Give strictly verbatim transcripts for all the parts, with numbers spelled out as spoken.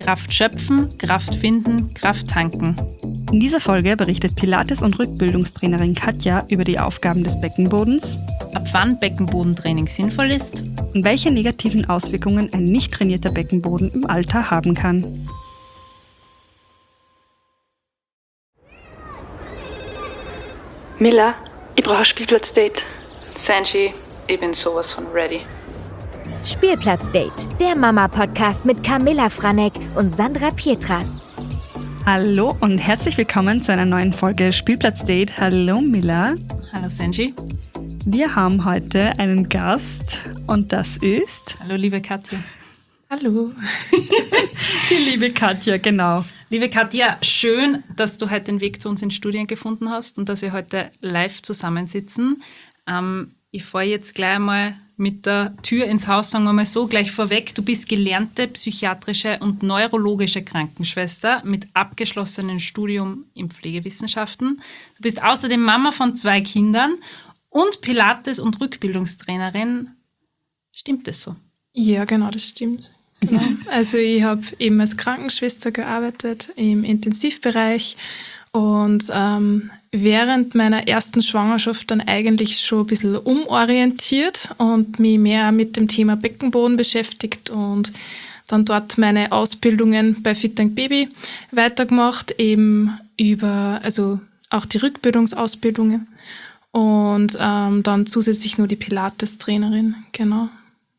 Kraft schöpfen, Kraft finden, Kraft tanken. In dieser Folge berichtet Pilates- und Rückbildungstrainerin Katja über die Aufgaben des Beckenbodens, Ab wann Beckenbodentraining sinnvoll ist und welche negativen Auswirkungen ein nicht trainierter Beckenboden im Alter haben kann. Mila, ich brauche ein Spielplatzdate. Sanji, ich bin sowas von ready. Spielplatzdate, der Mama-Podcast mit Camilla Franek und Sandra Pietras. Hallo und herzlich willkommen zu einer neuen Folge Spielplatzdate. Hallo Mila. Hallo Sanji. Wir haben heute einen Gast und das ist... Hallo liebe Katja. Hallo. Die liebe Katja, genau. Liebe Katja, schön, dass du heute den Weg zu uns ins Studio gefunden hast und dass wir heute live zusammensitzen. Ähm, ich fahre jetzt gleich mal mit der Tür ins Haus, sagen wir mal so, gleich vorweg. Du bist gelernte psychiatrische und neurologische Krankenschwester mit abgeschlossenem Studium in Pflegewissenschaften. Du bist außerdem Mama von zwei Kindern und Pilates- und Rückbildungstrainerin. Stimmt das so? Ja, genau, das stimmt. Genau. Also ich habe eben als Krankenschwester gearbeitet im Intensivbereich und ähm, während meiner ersten Schwangerschaft dann eigentlich schon ein bisschen umorientiert und mich mehr mit dem Thema Beckenboden beschäftigt und dann dort meine Ausbildungen bei Fit and Baby weitergemacht, eben über, also auch die Rückbildungsausbildungen und ähm, dann zusätzlich nur die Pilates-Trainerin, genau.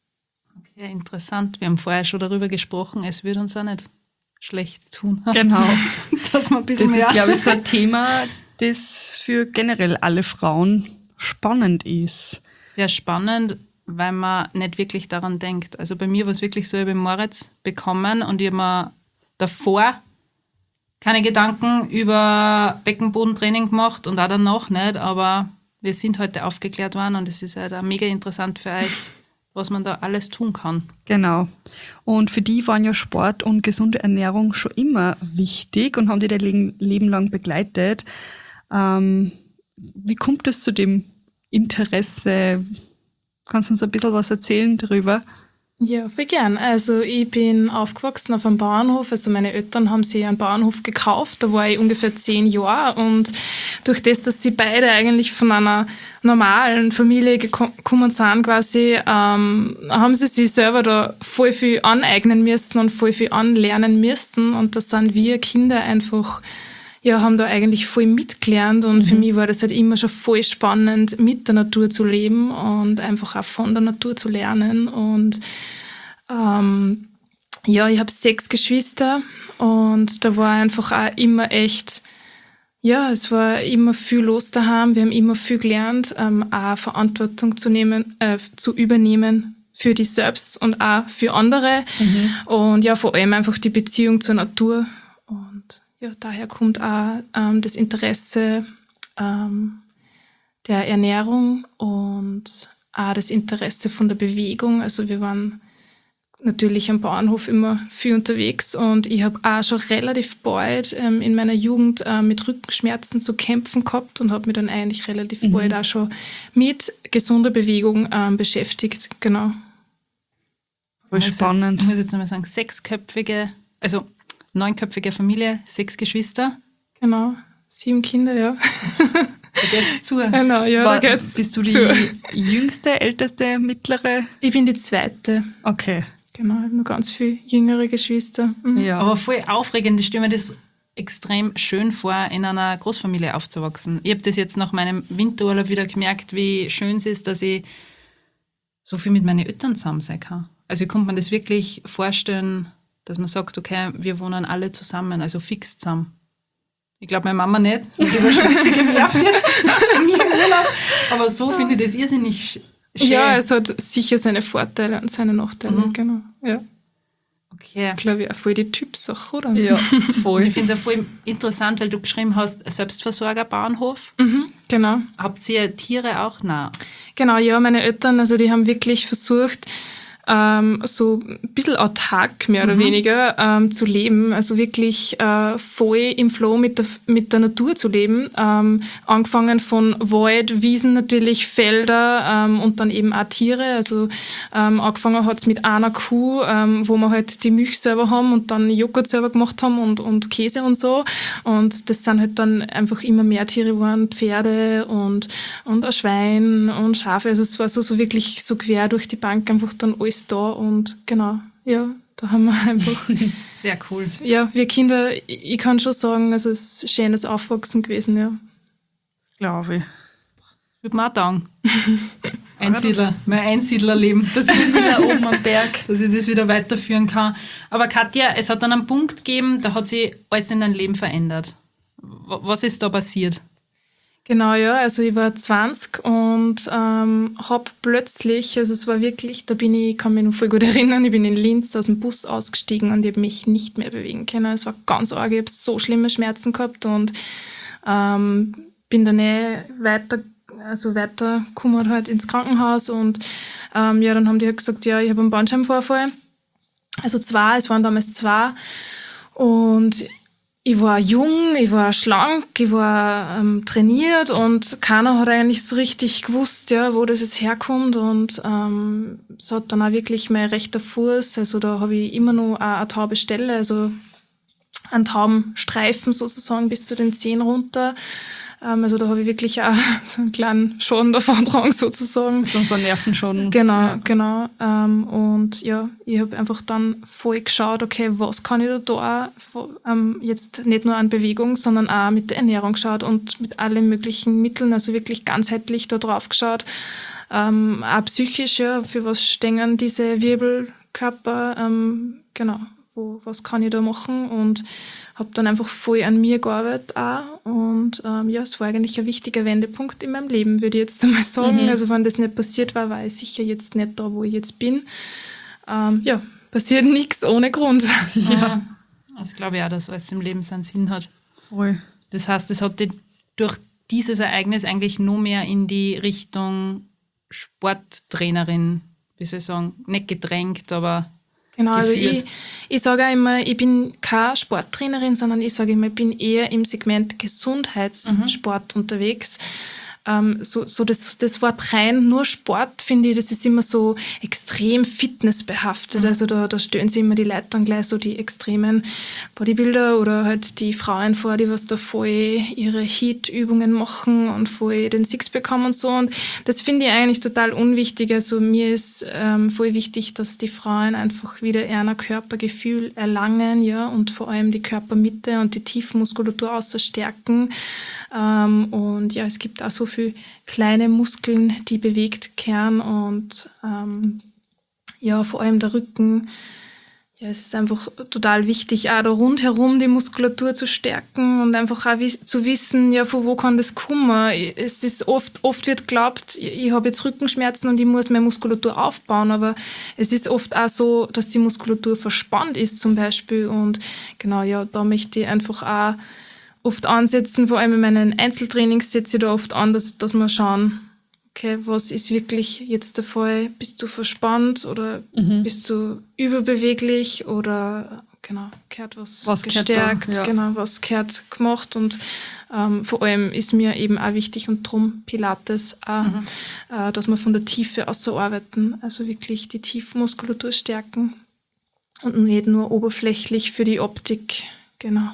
Ja, interessant. Wir haben vorher schon darüber gesprochen, es würde uns auch nicht schlecht tun. Genau. Dass man ein bisschen Das mehr ist, glaube ich, so ein Thema, das für generell alle Frauen spannend ist. Sehr spannend, weil man nicht wirklich daran denkt. Also bei mir war es wirklich so, ich habe Moritz bekommen und ich habe mir davor keine Gedanken über Beckenbodentraining gemacht und auch danach nicht, aber wir sind heute aufgeklärt worden und es ist halt auch mega interessant für euch, was man da alles tun kann. Genau. Und für die waren ja Sport und gesunde Ernährung schon immer wichtig und haben die dein Leben lang begleitet. Ähm, wie kommt es zu dem Interesse? Kannst du uns ein bisschen was erzählen darüber? Ja, voll gern. Also ich bin aufgewachsen auf einem Bauernhof. Also meine Eltern haben sich einen Bauernhof gekauft. Da war ich ungefähr zehn Jahre. Und durch das, dass sie beide eigentlich von einer normalen Familie gekommen sind quasi, ähm, haben sie sich selber da voll viel aneignen müssen und voll viel anlernen müssen. Und da sind wir Kinder einfach, ja, haben da eigentlich voll mitgelernt. Und mhm. für mich war das halt immer schon voll spannend, mit der Natur zu leben und einfach auch von der Natur zu lernen. Und ähm, ja, ich habe sechs Geschwister und da war einfach auch immer echt, ja, es war immer viel los daheim. Wir haben immer viel gelernt, ähm, auch Verantwortung zu nehmen, äh, zu übernehmen für dich selbst und auch für andere. Mhm. Und ja, vor allem einfach die Beziehung zur Natur. Und ja, daher kommt auch ähm, das Interesse ähm, der Ernährung und auch das Interesse von der Bewegung. Also wir waren natürlich am Bauernhof immer viel unterwegs und ich habe auch schon relativ bald ähm, in meiner Jugend äh, mit Rückenschmerzen zu kämpfen gehabt und habe mich dann eigentlich relativ mhm. bald auch schon mit gesunder Bewegung ähm, beschäftigt. Genau. Voll spannend. Ich muss jetzt nochmal sagen, sechsköpfige, also neunköpfige Familie, sechs Geschwister. Genau, sieben Kinder, ja. Da geht's zu. Genau, ja, War, da geht's bist du die zu. jüngste, älteste, mittlere? Ich bin die zweite. Okay. Genau, ich habe noch ganz viele jüngere Geschwister. Mhm. Ja. Aber voll aufregend, ich stelle mir das extrem schön vor, in einer Großfamilie aufzuwachsen. Ich habe das jetzt nach meinem Winterurlaub wieder gemerkt, wie schön es ist, dass ich so viel mit meinen Eltern zusammen sein kann. Also ich konnte mir das wirklich vorstellen, dass man sagt, okay, wir wohnen alle zusammen, also fix zusammen. Ich glaube, meine Mama nicht. Die war schon ein bisschen genervt jetzt von mir im Urlaub. Aber so finde ich das irrsinnig schön. Ja, es hat sicher seine Vorteile und seine Nachteile, mhm. genau. Ja. Okay. Das ist, glaube ich, auch voll die Typsache, oder? Ja, voll. Und ich finde es auch voll interessant, weil du geschrieben hast, Selbstversorger, Bauernhof. Mhm, genau. Habt ihr Tiere auch? Nein. Genau, ja, meine Eltern, also die haben wirklich versucht, ähm, so ein bisschen autark, mehr oder Mhm. weniger, ähm, zu leben. Also wirklich äh, voll im Flow mit der, mit der Natur zu leben. Ähm, angefangen von Wald, Wiesen natürlich, Felder ähm, und dann eben auch Tiere. Also ähm, angefangen hat es mit einer Kuh, ähm, wo wir halt die Milch selber haben und dann Joghurt selber gemacht haben und, und Käse und so. Und das sind halt dann einfach immer mehr Tiere geworden, Pferde und, und ein Schwein und Schafe. Also es war so, so wirklich so quer durch die Bank einfach dann alles da und genau, ja, da haben wir einfach, Sehr cool. ja, wir Kinder, ich, ich kann schon sagen, also es ist ein schönes Aufwachsen gewesen, ja. Glaube ich. Würde mir auch taugen. Einsiedler, mein Einsiedlerleben, dass ich, das Ja, oben am Berg. dass ich das wieder weiterführen kann. Aber Katja, es hat dann einen Punkt gegeben, da hat sich alles in deinem Leben verändert. W- Was ist da passiert? Genau, ja, also ich war zwanzig und ähm, habe plötzlich, also es war wirklich, da bin ich, ich kann mich noch voll gut erinnern, ich bin in Linz aus dem Bus ausgestiegen und ich habe mich nicht mehr bewegen können. Es war ganz arg, ich habe so schlimme Schmerzen gehabt und ähm, bin dann eh weiter, also weiter gekommen halt ins Krankenhaus und ähm, ja, dann haben die halt gesagt, ja, ich habe einen Bandscheibenvorfall. Also zwei, es waren damals zwei und ich war jung, ich war schlank, ich war ähm, trainiert und keiner hat eigentlich so richtig gewusst, ja, wo das jetzt herkommt und ähm, es hat dann auch wirklich mein rechter Fuß, also da habe ich immer noch eine, eine taube Stelle, also einen tauben Streifen sozusagen bis zu den Zehen runter. Ähm, also da habe ich wirklich auch so einen kleinen Schaden davon dran sozusagen. Das ist dann so ein Nervenschaden. Genau, Ja. genau. Ähm, und ja, ich habe einfach dann voll geschaut, okay, was kann ich da da wo- ähm, jetzt nicht nur an Bewegung, sondern auch mit der Ernährung geschaut und mit allen möglichen Mitteln, also wirklich ganzheitlich da drauf geschaut. Ähm, auch psychisch, ja, für was stehen diese Wirbelkörper, ähm, genau, wo, was kann ich da machen und habe dann einfach voll an mir gearbeitet auch und ähm, ja, es war eigentlich ein wichtiger Wendepunkt in meinem Leben, würde ich jetzt einmal sagen. Mhm. Also wenn das nicht passiert war, war ich sicher jetzt nicht da, wo ich jetzt bin. Ähm, ja, passiert nichts ohne Grund. Ja. Das glaube ich auch, dass alles im Leben seinen Sinn hat. Voll. Das heißt, es hat dich durch dieses Ereignis eigentlich nur mehr in die Richtung Sporttrainerin, wie soll ich sagen, nicht gedrängt, aber Genau, also geführt. ich, ich sage auch immer, ich bin keine Sporttrainerin, sondern ich sage immer, ich bin eher im Segment Gesundheitssport unterwegs. Ähm, so so das, das Wort rein nur Sport, finde ich, das ist immer so extrem fitnessbehaftet. Also da, da stellen sich immer die Leute dann gleich so die extremen Bodybuilder oder halt die Frauen vor, die was da voll ihre Heat-Übungen machen und voll den Sixpack haben und so. Und das finde ich eigentlich total unwichtig. Also mir ist ähm, voll wichtig, dass die Frauen einfach wieder eher ein Körpergefühl erlangen, ja, und vor allem die Körpermitte und die Tiefmuskulatur außer stärken. Ähm, und ja, es gibt auch so viele kleine Muskeln, die bewegt kehren und ähm, ja, vor allem der Rücken. Ja, es ist einfach total wichtig, auch da rundherum die Muskulatur zu stärken und einfach auch wiss- zu wissen, ja, von wo kann das kommen. Es ist oft, oft wird geglaubt, ich, ich habe jetzt Rückenschmerzen und ich muss meine Muskulatur aufbauen, aber es ist oft auch so, dass die Muskulatur verspannt ist zum Beispiel und genau, ja, da möchte ich einfach auch oft ansetzen, vor allem in meinen Einzeltrainings setze ich da oft an, dass, dass wir schauen, okay, was ist wirklich jetzt der Fall? Bist du verspannt oder Mhm. bist du überbeweglich oder genau, gehört was, Was gehört gestärkt, da, ja. genau, was gehört gemacht und ähm, vor allem ist mir eben auch wichtig und drum Pilates auch, Mhm. äh, dass wir von der Tiefe aus so arbeiten, also wirklich die Tiefmuskulatur stärken und nicht nur oberflächlich für die Optik, genau.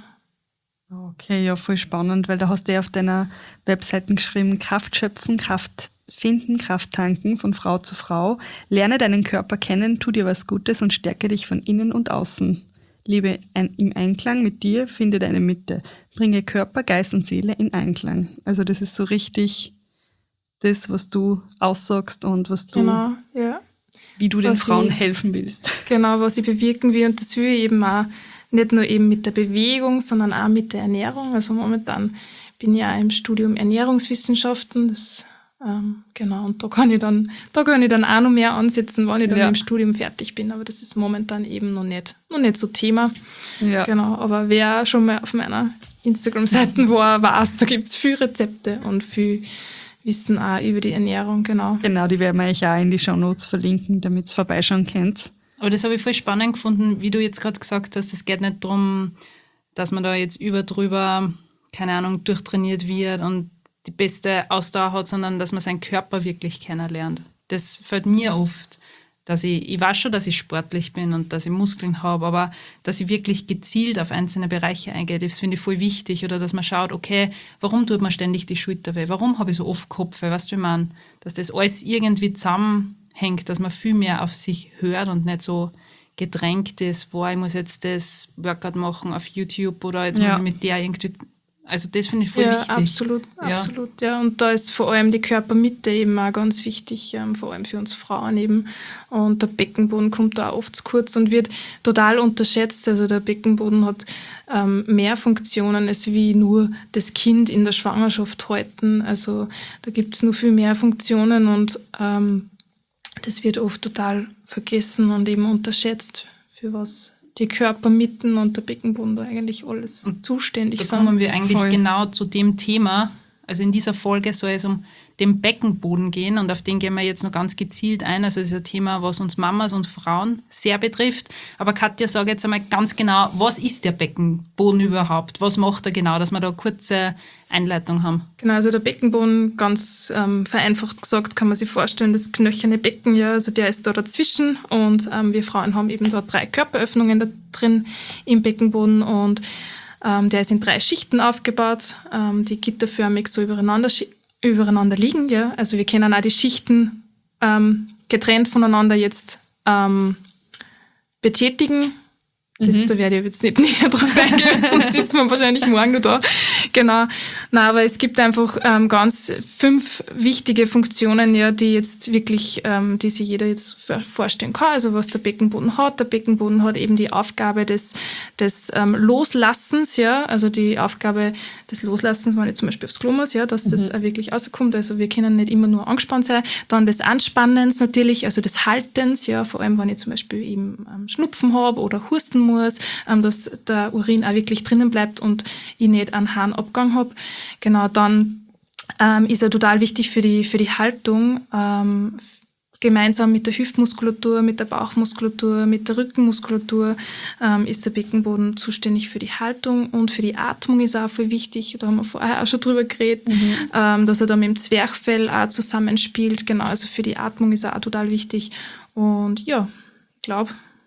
Okay, ja, voll spannend, weil da hast du ja auf deiner Webseite geschrieben, Kraft schöpfen, Kraft finden, Kraft tanken, von Frau zu Frau. Lerne deinen Körper kennen, tu dir was Gutes und stärke dich von innen und außen. Lebe ein, im Einklang mit dir, finde deine Mitte. Bringe Körper, Geist und Seele in Einklang. Also das ist so richtig das, was du aussagst und was du, Genau, ja. wie du den Was Frauen ich- helfen willst. Genau, was ich bewirken will. Und das will ich eben auch nicht nur eben mit der Bewegung, sondern auch mit der Ernährung. Also momentan bin ich ja im Studium Ernährungswissenschaften. Das, ähm, genau, und da kann ich dann, da kann ich dann auch noch mehr ansetzen, wenn ich dann Ja. im Studium fertig bin. Aber das ist momentan eben noch nicht, noch nicht so Thema. Ja. Genau, aber wer schon mal auf meiner Instagram-Seite war, weiß, da gibt es viele Rezepte und viel, Wissen auch über die Ernährung, genau. Genau, die werden wir euch auch in die Shownotes verlinken, damit ihr vorbeischauen könnt. Aber das habe ich voll spannend gefunden, wie du jetzt gerade gesagt hast, es geht nicht darum, dass man da jetzt über drüber, keine Ahnung, durchtrainiert wird und die beste Ausdauer hat, sondern dass man seinen Körper wirklich kennenlernt. Das fällt mir oft, dass ich, ich weiß schon, dass ich sportlich bin und dass ich Muskeln habe, aber dass ich wirklich gezielt auf einzelne Bereiche eingehe, das finde ich voll wichtig. Oder dass man schaut, okay, warum tut man ständig die Schulter weh? Warum habe ich so oft Kopfweh? Weißt du, wie man, dass das alles irgendwie zusammenhängt, dass man viel mehr auf sich hört und nicht so gedrängt ist, boah, ich muss jetzt das Workout machen auf YouTube oder jetzt Ja. muss ich mit der irgendwie... Also das finde ich voll Ja, wichtig. absolut, Ja. absolut. Ja. Und da ist vor allem die Körpermitte eben auch ganz wichtig, ähm, vor allem für uns Frauen eben. Und der Beckenboden kommt da auch oft zu kurz und wird total unterschätzt. Also der Beckenboden hat ähm, mehr Funktionen als wie nur das Kind in der Schwangerschaft halten. Also da gibt es nur viel mehr Funktionen und ähm, das wird oft total vergessen und eben unterschätzt, für was die Körpermitten und der Beckenboden da eigentlich alles Und zuständig Da sind. kommen wir eigentlich Voll. genau zu dem Thema. Also in dieser Folge soll es um den Beckenboden gehen und auf den gehen wir jetzt noch ganz gezielt ein. Also das ist ein Thema, was uns Mamas und Frauen sehr betrifft. Aber Katja, sag jetzt einmal ganz genau, was ist der Beckenboden überhaupt? Was macht er genau, dass wir da eine kurze Einleitung haben? Genau, also der Beckenboden, ganz ähm, vereinfacht gesagt, kann man sich vorstellen, das knöcherne Becken, ja, also der ist da dazwischen und ähm, wir Frauen haben eben da drei Körperöffnungen da drin im Beckenboden und ähm, der ist in drei Schichten aufgebaut, ähm, die gitterförmig so übereinander, schi- übereinander liegen, ja, also wir können auch die Schichten ähm, getrennt voneinander jetzt ähm, betätigen. Das, Mhm. Da werde ich jetzt nicht näher drauf eingehen, sonst sitzen wir wahrscheinlich morgen noch da. Genau. Nein, aber es gibt einfach ähm, ganz fünf wichtige Funktionen, ja, die jetzt wirklich, ähm, die sich jeder jetzt vor- vorstellen kann. Also was der Beckenboden hat. Der Beckenboden hat eben die Aufgabe des, des ähm, Loslassens, ja, also die Aufgabe des Loslassens, wenn ich zum Beispiel aufs Klo muss, ja, dass das auch wirklich rauskommt. Also wir können nicht immer nur angespannt sein. Dann des Anspannens natürlich, also des Haltens, ja, vor allem wenn ich zum Beispiel eben ähm, Schnupfen habe oder husten muss, ähm, dass der Urin auch wirklich drinnen bleibt und ich nicht einen Harnabgang habe. Genau, dann ähm, ist er total wichtig für die, für die Haltung, ähm, gemeinsam mit der Hüftmuskulatur, mit der Bauchmuskulatur, mit der Rückenmuskulatur ähm, ist der Beckenboden zuständig für die Haltung und für die Atmung ist er auch voll wichtig. Da haben wir vorher auch schon drüber geredet, ähm, dass er da mit dem Zwerchfell auch zusammenspielt. Genau, also für die Atmung ist er auch total wichtig. Und ja, ich glaube,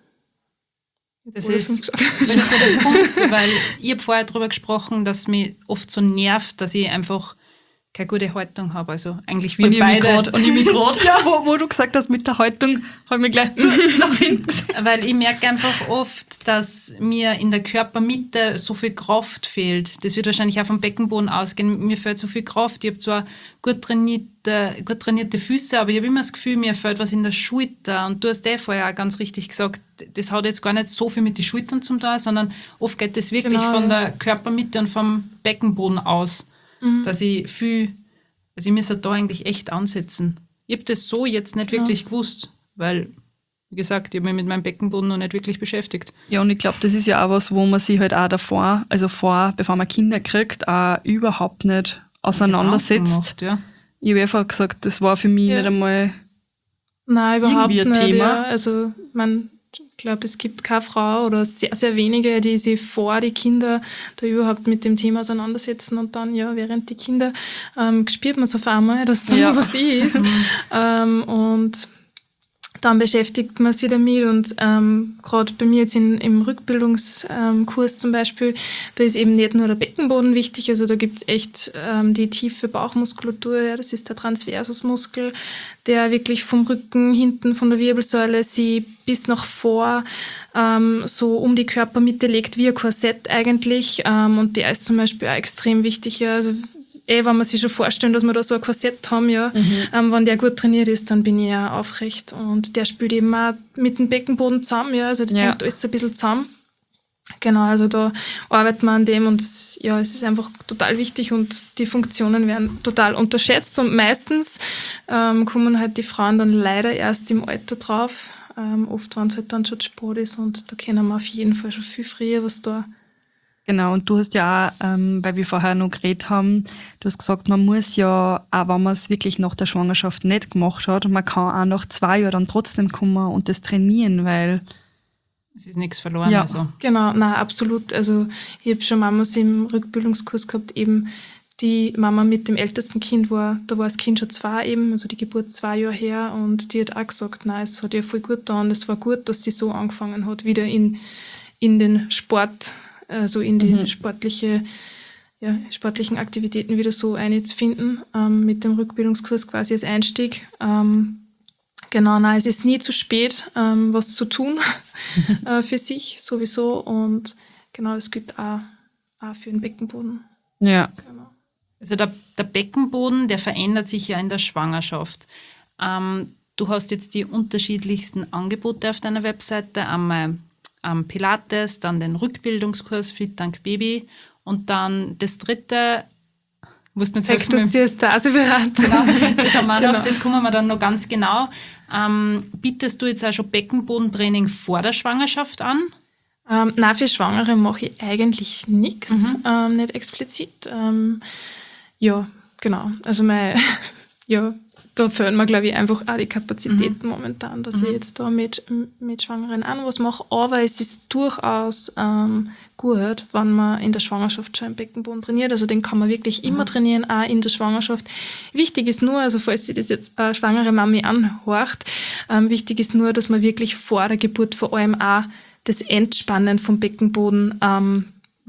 Das ist ein guter Punkt, weil ich habe vorher darüber gesprochen, dass mich oft so nervt, dass ich einfach keine gute Haltung habe. Also eigentlich wir Und ich mich beide. grad- und ich mich gerade, ja, wo, wo du gesagt hast, mit der Haltung, habe ich mich gleich nach hinten gesehen. Weil ich merke einfach oft, dass mir in der Körpermitte so viel Kraft fehlt. Das wird wahrscheinlich auch vom Beckenboden ausgehen. Mir fehlt so viel Kraft. Ich habe zwar gut trainierte, gut trainierte Füße, aber ich habe immer das Gefühl, mir fehlt was in der Schulter. Und du hast eh vorher auch ganz richtig gesagt, das hat jetzt gar nicht so viel mit den Schultern zu tun, sondern oft geht das wirklich Genau, von ja. der Körpermitte und vom Beckenboden aus, dass ich viel, also ich müsste da eigentlich echt ansetzen. Ich habe das so jetzt nicht wirklich gewusst, weil, wie gesagt, ich habe mich mit meinem Beckenboden noch nicht wirklich beschäftigt. Ja, und ich glaube, das ist ja auch was, wo man sich halt auch davor, also vor, bevor man Kinder kriegt, auch überhaupt nicht auseinandersetzt. Gedanken macht, ja. Ich habe einfach gesagt, das war für mich Ja. nicht einmal. Nein, überhaupt Irgendwie ein nicht. Thema? Ja. Also man, ich glaube, es gibt keine Frau oder sehr, sehr wenige, die sich vor die Kinder da überhaupt mit dem Thema auseinandersetzen und dann, ja, während die Kinder ähm, spürt man es auf einmal, dass da Ja. was ist. ähm, und dann beschäftigt man sich damit und ähm, gerade bei mir jetzt in, im Rückbildungskurs ähm, zum Beispiel, da ist eben nicht nur der Beckenboden wichtig, also da gibt es echt ähm, die tiefe Bauchmuskulatur, ja, das ist der Transversusmuskel, der wirklich vom Rücken, hinten von der Wirbelsäule sie bis nach vor ähm, so um die Körpermitte legt, wie ein Korsett eigentlich ähm, und der ist zum Beispiel auch extrem wichtig, ja, also eh, wenn man sich schon vorstellen, dass wir da so ein Korsett haben, ja, ähm, wenn der gut trainiert ist, dann bin ich ja aufrecht. Und der spielt eben auch mit dem Beckenboden zusammen, ja, also das Ja. hängt alles ein bisschen zusammen. Genau, also da arbeitet man an dem und es, ja, es ist einfach total wichtig und die Funktionen werden total unterschätzt und meistens ähm, kommen halt die Frauen dann leider erst im Alter drauf, ähm, oft wenn es halt dann schon zu spät ist und da können wir auf jeden Fall schon viel früher was da Genau, und du hast ja auch, ähm, weil wir vorher noch geredet haben, du hast gesagt, man muss ja, auch wenn man es wirklich nach der Schwangerschaft nicht gemacht hat, man kann auch nach zwei Jahren dann trotzdem kommen und das trainieren, weil... Es ist nichts verloren. Ja. Also. Genau, nein, absolut. Also ich habe schon Mamas im Rückbildungskurs gehabt, eben die Mama mit dem ältesten Kind war, da war das Kind schon zwei eben, also die Geburt zwei Jahre her, und die hat auch gesagt, nein, es hat ihr voll gut getan, es war gut, dass sie so angefangen hat, wieder in, in den Sport, also in die Mhm. sportliche, ja, sportlichen Aktivitäten wieder so einzufinden, ähm, mit dem Rückbildungskurs quasi als Einstieg. Ähm, genau, nein, es ist nie zu spät, ähm, was zu tun äh, für sich sowieso, und genau, es gibt auch, auch für den Beckenboden. Ja. Genau. Also der, der Beckenboden, der verändert sich ja in der Schwangerschaft. Ähm, du hast jetzt die unterschiedlichsten Angebote auf deiner Webseite. Einmal ähm, Pilates, dann den Rückbildungskurs Fit Dank Baby und dann das dritte, musst du mir jetzt helfen, mit dem- Rektusdiastase-Beratung. das, haben wir Genau. noch, das kommen wir dann noch ganz genau. Ähm, bietest du jetzt auch schon Beckenbodentraining vor der Schwangerschaft an? Ähm, nein, für Schwangere mache ich eigentlich nichts, ähm, nicht explizit. Ähm, ja, genau. Also mein, ja, da fehlen mir, glaube ich, einfach auch die Kapazitäten momentan, dass ich jetzt da mit, mit Schwangeren auch was mache. Aber es ist durchaus ähm, gut, wenn man in der Schwangerschaft schon im Beckenboden trainiert. Also den kann man wirklich immer trainieren, auch in der Schwangerschaft. Wichtig ist nur, also falls sich das jetzt eine schwangere Mami anhorcht, ähm, wichtig ist nur, dass man wirklich vor der Geburt vor allem auch das Entspannen vom Beckenboden ähm,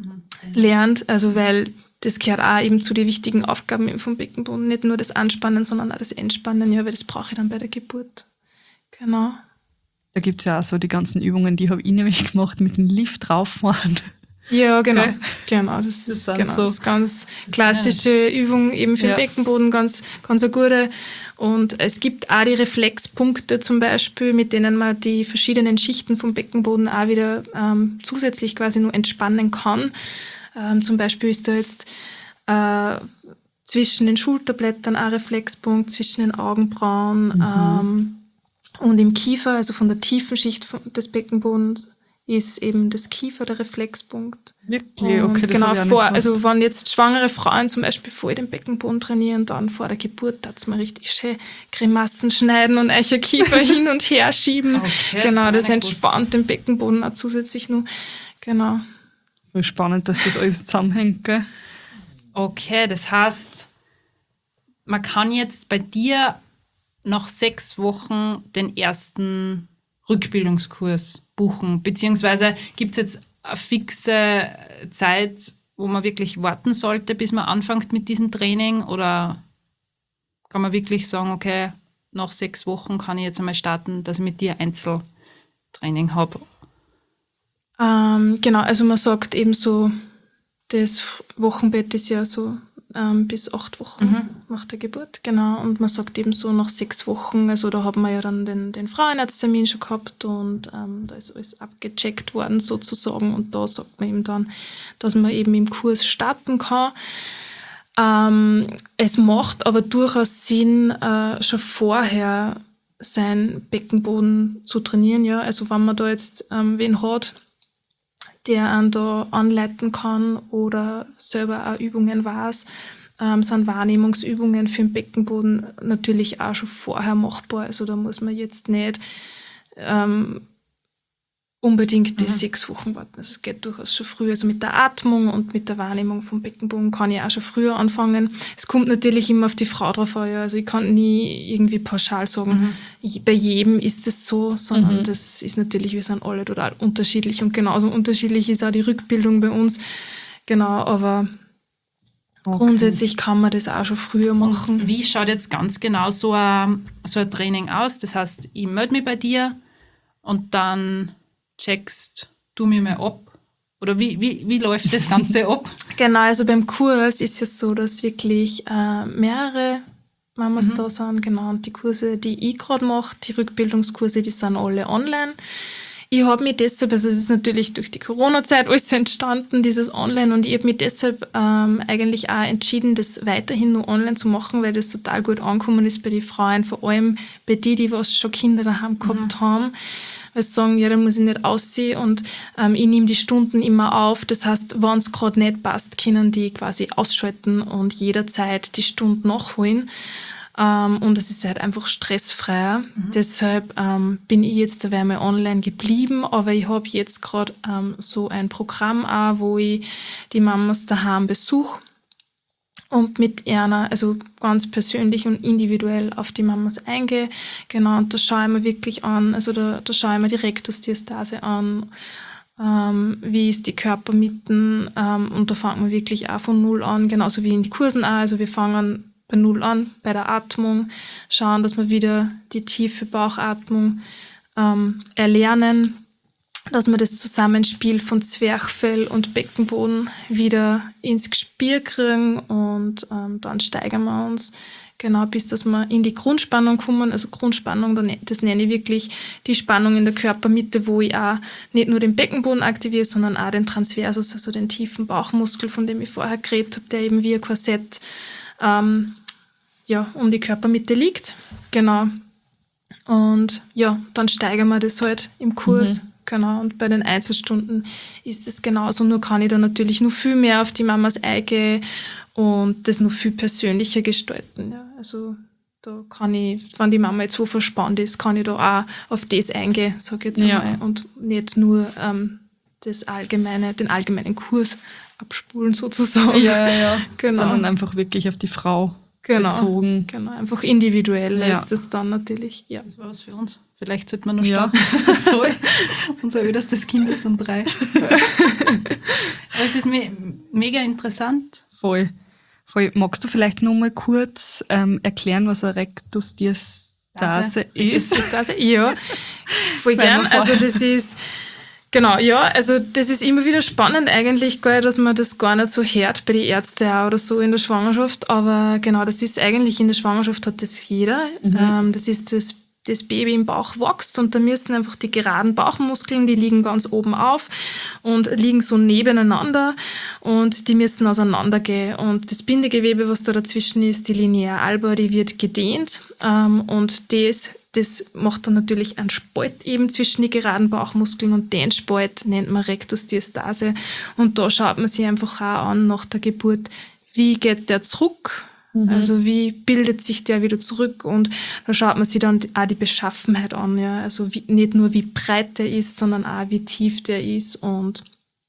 lernt. Also weil das gehört auch eben zu den wichtigen Aufgaben vom Beckenboden. Nicht nur das Anspannen, sondern auch das Entspannen. Ja, weil das brauche ich dann bei der Geburt. Genau. Da gibt es ja auch so die ganzen Übungen, die habe ich nämlich gemacht, mit dem Lift rauffahren. Ja, genau. Okay. Genau, das Das ist sind genau, so- das ist ganz klassische Übung eben für Ja. den Beckenboden, ganz, ganz eine gute. Und es gibt auch die Reflexpunkte zum Beispiel, mit denen man die verschiedenen Schichten vom Beckenboden auch wieder ähm, zusätzlich quasi nur entspannen kann. Ähm, zum Beispiel ist da jetzt äh, zwischen den Schulterblättern ein Reflexpunkt, zwischen den Augenbrauen ähm, und im Kiefer, also von der tiefen Schicht von- des Beckenbodens, ist eben das Kiefer der Reflexpunkt. Wirklich? Und Okay, das genau habe ich auch nicht vor, gewusst. also wenn jetzt schwangere Frauen zum Beispiel vor den Beckenboden trainieren, dann vor der Geburt darf man richtig schön Grimassen schneiden und euch Kiefer hin und her schieben. Okay, Genau, das das, hab ich nicht entspannt den Beckenboden auch zusätzlich noch. Genau. Voll spannend, dass das alles zusammenhängt, gell? Okay, das heißt, man kann jetzt bei dir nach sechs Wochen den ersten Rückbildungskurs buchen, beziehungsweise gibt es jetzt eine fixe Zeit, wo man wirklich warten sollte, bis man anfängt mit diesem Training, oder kann man wirklich sagen, okay, nach sechs Wochen kann ich jetzt einmal starten, dass ich mit dir Einzeltraining habe? Ähm, genau, also man sagt eben so, das Wochenbett ist ja so ähm, bis acht Wochen nach der Geburt, genau. Und man sagt eben so nach sechs Wochen, also da haben wir ja dann den, den Frauenarzttermin schon gehabt, und ähm, da ist alles abgecheckt worden sozusagen, und da sagt man eben dann, dass man eben im Kurs starten kann. Ähm, es macht aber durchaus Sinn, äh, schon vorher seinen Beckenboden zu trainieren, ja. Also wenn man da jetzt ähm, wen hat, der einen da anleiten kann oder selber auch Übungen weiß, ähm, sind Wahrnehmungsübungen für den Beckenboden natürlich auch schon vorher machbar. Also da muss man jetzt nicht ähm, unbedingt die sechs Wochen warten. Also es geht durchaus schon früher. Also mit der Atmung und mit der Wahrnehmung vom Beckenboden kann ich auch schon früher anfangen. Es kommt natürlich immer auf die Frau drauf an. Ja. Also ich kann nie irgendwie pauschal sagen, je- bei jedem ist es so, sondern das ist natürlich, wir sind alle total unterschiedlich, und genauso unterschiedlich ist auch die Rückbildung bei uns. Genau, aber grundsätzlich kann man das auch schon früher machen. Und wie schaut jetzt ganz genau so ein, so ein Training aus? Das heißt, ich melde mich bei dir und dann checkst du mir mal ab? Oder wie, wie, wie läuft das Ganze ab? Genau, also beim Kurs ist es so, dass wirklich äh, mehrere Mamas da sind, genau, und die Kurse, die ich gerade mache, die Rückbildungskurse, die sind alle online. ich habe mich deshalb, also das ist natürlich durch die Corona-Zeit alles entstanden, dieses Online, und ich habe mich deshalb ähm, eigentlich auch entschieden, das weiterhin nur online zu machen, weil das total gut angekommen ist bei den Frauen, vor allem bei die, die was schon Kinder daheim gehabt mhm. haben, weil sie sagen, ja, da muss ich nicht aussehen, und ähm, ich nehme die Stunden immer auf, das heißt, wenn es gerade nicht passt, können die quasi ausschalten und jederzeit die Stunden nachholen. Um, und es ist halt einfach stressfreier. Mhm. Deshalb ähm, bin ich jetzt dabei mal online geblieben, aber ich habe jetzt gerade ähm, so ein Programm auch, wo ich die Mamas daheim besuche und mit einer, also ganz persönlich und individuell auf die Mamas eingehe. Genau, und da schaue ich mir wirklich an, also da, da schaue ich mir die Rektusdiastase an, ähm, wie ist die Körpermitten, ähm, und da fangen wir wirklich auch von Null an, genauso wie in die Kursen auch. Also wir fangen bei Null an, bei der Atmung, schauen, dass wir wieder die tiefe Bauchatmung ähm, erlernen, dass wir das Zusammenspiel von Zwerchfell und Beckenboden wieder ins Gespür kriegen, und ähm, dann steigern wir uns genau, bis dass wir in die Grundspannung kommen. Also Grundspannung, das nenne ich wirklich die Spannung in der Körpermitte, wo ich auch nicht nur den Beckenboden aktiviere, sondern auch den Transversus, also den tiefen Bauchmuskel, von dem ich vorher geredet habe, der eben wie ein Korsett Ähm, ja, um die Körpermitte liegt. Genau. Und ja, dann steigern wir das halt im Kurs. Mhm. Genau. Und bei den Einzelstunden ist es genauso. Nur kann ich da natürlich noch viel mehr auf die Mamas eingehen und das noch viel persönlicher gestalten. Ja. Also da kann ich, wenn die Mama jetzt so verspannt ist, kann ich da auch auf das eingehen, sage ich jetzt ja. einmal. Und nicht nur ähm, das allgemeine, den allgemeinen Kurs abspulen sozusagen. Ja, ja. Genau. Sondern einfach wirklich auf die Frau genau. bezogen. Genau, einfach individuell ja. ist das dann natürlich. Ja. Das war was für uns. Vielleicht sollten wir noch ja. starten. Voll. Unser öderstes Kind ist um drei. Aber es ist me- mega interessant. Voll. Voll. Magst du vielleicht nur mal kurz ähm, erklären, was eine Rektusdiastase ist? Rektusdiastase, ja, voll gern. Also das ist Genau, ja, also das ist immer wieder spannend eigentlich, gell, dass man das gar nicht so hört bei den Ärzten auch oder so in der Schwangerschaft, aber genau, das ist eigentlich, in der Schwangerschaft hat das jeder. Mhm. Ähm, das ist das, das Baby im Bauch wächst, und da müssen einfach die geraden Bauchmuskeln, die liegen ganz oben auf und liegen so nebeneinander, und die müssen auseinandergehen, und das Bindegewebe, was da dazwischen ist, die Linea alba, die wird gedehnt, ähm, und das Das macht dann natürlich einen Spalt eben zwischen die geraden Bauchmuskeln, und den Spalt nennt man Rektusdiastase. Und da schaut man sich einfach auch an nach der Geburt, wie geht der zurück, mhm. also wie bildet sich der wieder zurück, und da schaut man sich dann auch die Beschaffenheit an, ja, also wie, nicht nur wie breit der ist, sondern auch wie tief der ist und